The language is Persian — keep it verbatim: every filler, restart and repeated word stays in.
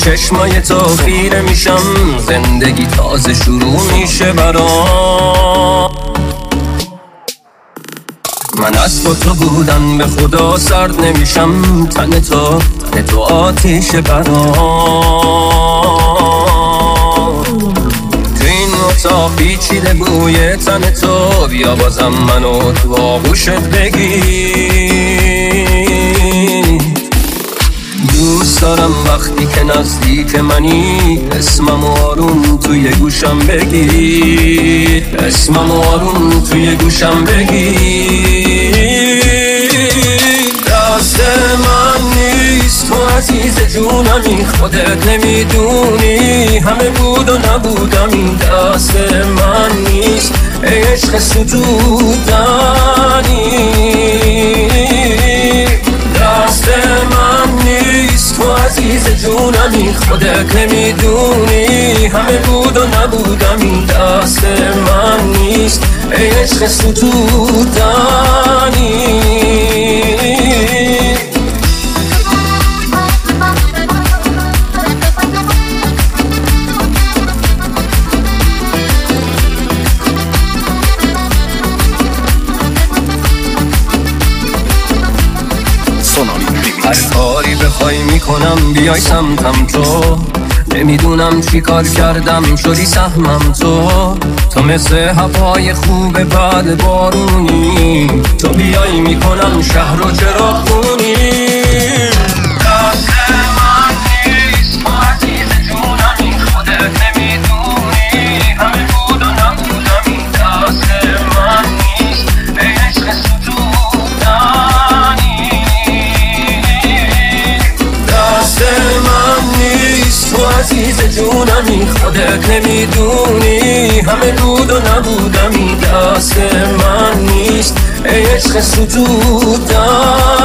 چشمای تو خیره میشم، زندگی تازه شروع میشه برام. من از با تو بودن به خدا سرد نمیشم، تن تو تن تو آتیش برام. تو این اتاق پیچیده بوی تن تو، بیا بازم منو تو آغوشت بگیر. دوست دارم وقتی که نزدیک منی، اسمم آروم توی گوشم بگی، اسمم آروم توی گوشم بگی. دست من نیست تو عزیز جونمی، خودت نمیدونی همه بود و نبودم. این دست من نیست ای عشق ستودنی، دست من نیست تو عزیز جونمی، خودت نمیدونی همه بود و نبودم. این دست من نیست ای عشق ستودنی. هر کاری بخوای میکنم بیای سمتم تو، نمیدونم چی کار کردم شدی سهمم تو. تو مثل هوای خوب بعد بارونی، تو بیای میکنم شهر و چراغ خونی. دست من نیست تو عزیز جونمی، خودت نمیدونی همه بود و نبودم. این دست من نیست ای عشق ستودنی، دست من نیست تو عزیز جونمی، خودت نمیدونی همه بود و نبودم. این دست من نیست ای عشق ستودنی.